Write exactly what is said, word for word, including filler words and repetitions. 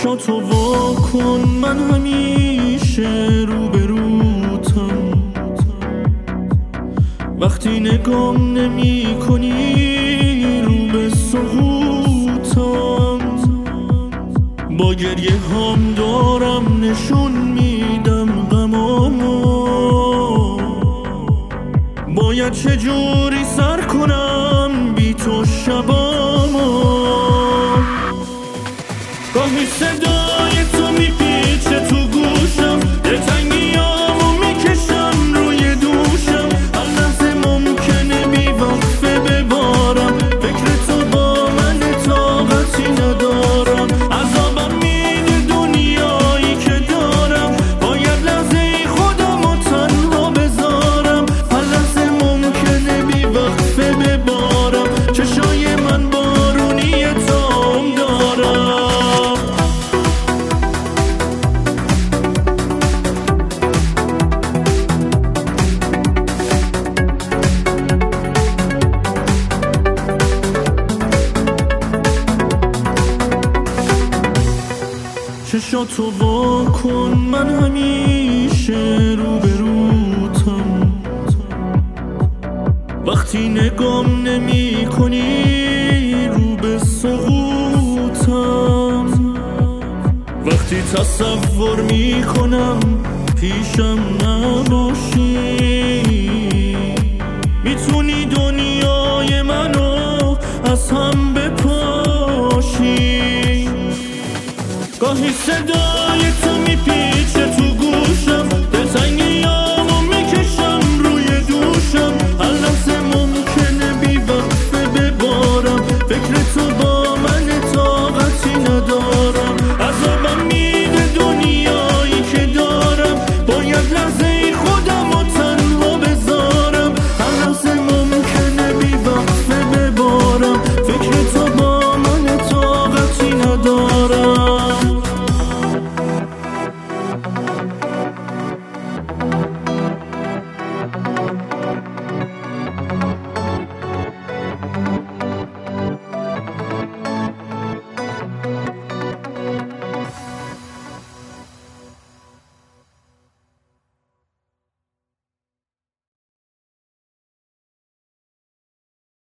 چشاتو وا کن، من همیشه روبروتم. وقتی نگام نمی کنی رو به سقوطم، با گریه هم دارم نشون میدم غمامو. باید چجوری سر کنم بی تو شبامو. گاهی صدای تو میپیچه تو گوشم، دلتنگیامو میکشم روی دوشم. هر لحظه ممکنه بی وقفه ببارم، فکر تو با من طاقتی ندارم. عذابم میده دنیایی که دارم، باید لحظه خودمو تنها بذارم. هر لحظه ممکنه بی وقفه ببارم، چشای من بارونی تام دارم. چشاتو وا کن، من همیشه روبروتم. وقتی نگام نمی کنی رو به سقوطم، وقتی تصور می کنم پیشم نباشی. میتونی دنیای منو از هم بپاشی. گاهی صدا